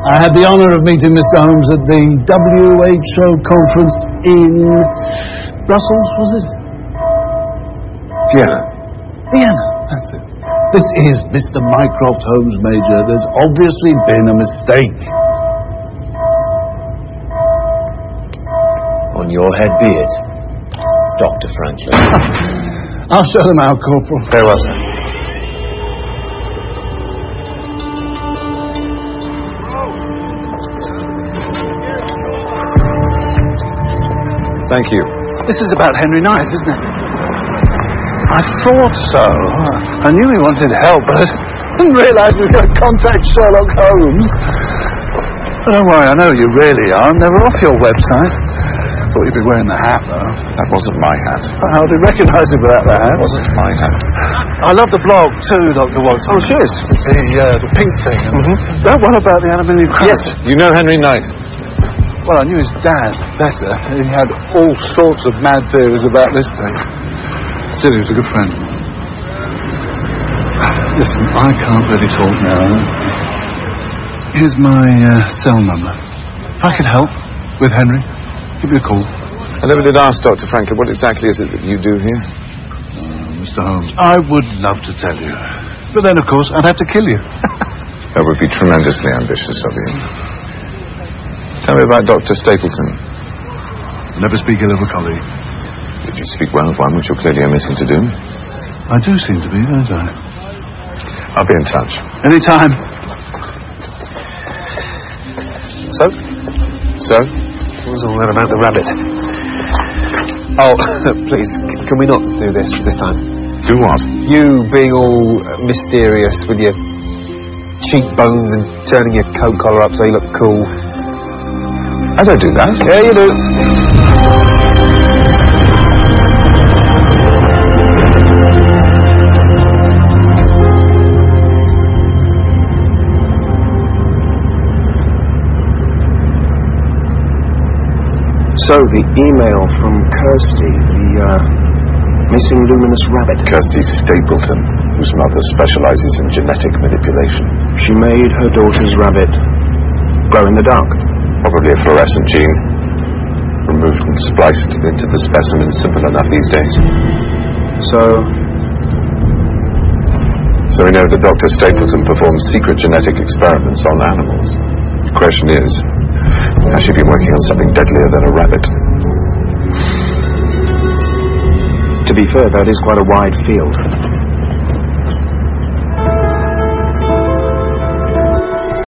I had the honour of meeting Mr. Holmes at the WHO conference in Brussels, was it? Vienna, that's it. This is Mr. Mycroft Holmes, Major. There's obviously been a mistake. On your head be it, Dr. Franklin. I'll show them out, Corporal. Very well, sir. Thank you. This is about Henry Knight, isn't it? I thought so. I knew he wanted help, but I didn't realise we were going to contact Sherlock Holmes. But don't worry, I know who you really are. I'm never off your website. Thought you'd be wearing the hat, though. That wasn't my hat. I hardly recognise him without the hat. That wasn't my hat. I love the blog, too, Dr. Watson. Oh, cheers. The pink thing. Mm-hmm. What about the aluminium crown? Yes, you know Henry Knight. Well, I knew his dad better. He had all sorts of mad theories about this thing. Still, he was a good friend. Listen, I can't really talk now. Here's my cell number. If I could help with Henry, give me a call. I never did ask Dr. Franklin, what exactly is it that you do here? Mr. Holmes, I would love to tell you. But then, of course, I'd have to kill you. That would be tremendously ambitious of you. Tell me about Dr. Stapleton. Never speak ill of a colleague. Did you speak well of one which you're clearly omitting to do? I do seem to be, don't I? I'll be in touch. Anytime. So? What was all that about the rabbit? Oh, please, can we not do this time? Do what? You being all mysterious with your cheekbones and turning your coat collar up so you look cool. I don't do that. Yeah, you do. So, the email from Kirsty, the missing luminous rabbit. Kirsty Stapleton, whose mother specializes in genetic manipulation. She made her daughter's rabbit glow in the dark. Probably a fluorescent gene. Removed and spliced into the specimen. Simple enough these days. So we know that Dr. Stapleton performs secret genetic experiments on animals. The question is, has she been working on something deadlier than a rabbit? To be fair, that is quite a wide field.